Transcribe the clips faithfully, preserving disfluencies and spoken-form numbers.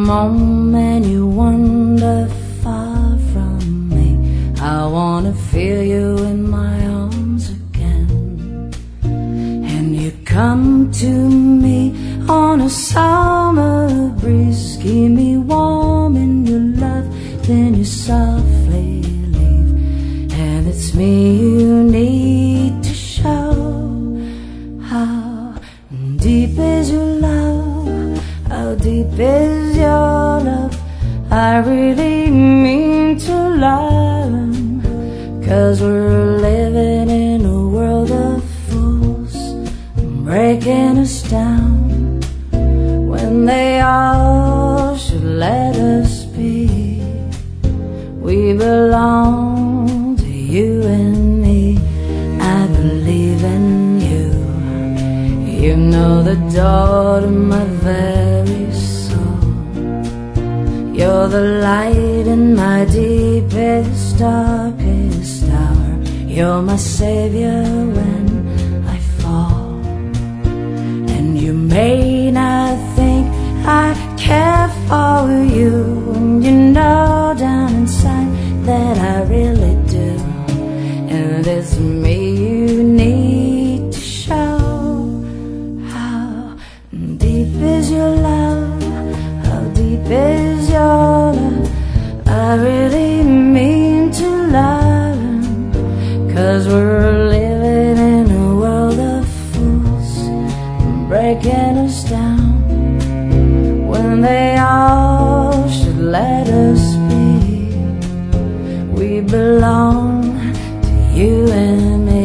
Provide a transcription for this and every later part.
moment you wander far from me, I wanna feel you in my arms again. And you come to me on a summer breeze, keep me warm in your love, then you softly leave. And it's me you need to show. How deep is your love? How deep is your love? I really mean to learn, 'cause we're living in a world of fools, breaking us down when they all should let us be. We belong to you and me. I believe in you. You know the door to my very soul. You're the light in my deepest, darkest hour. You're my savior when I fall. And you may not think I care for you, you know down inside that I really do. And it's me you need to show. How deep is your love? How deep is your love? I really mean to learn, 'cause we're living in a world of fools, breaking us down when they all should let us be. We belong to you and me.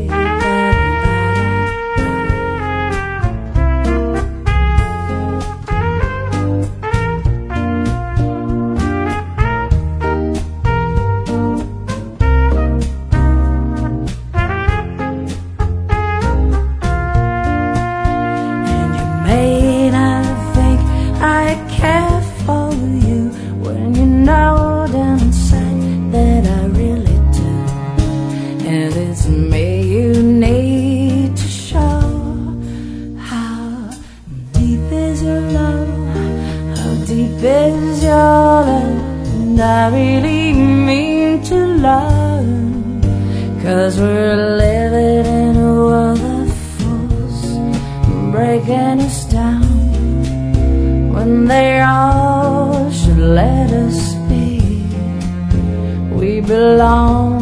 It's me you need to show. How deep is your love? How deep is your love? And I really mean to learn, 'cause we're living in a world of fools, breaking us down when they all should let us be. We belong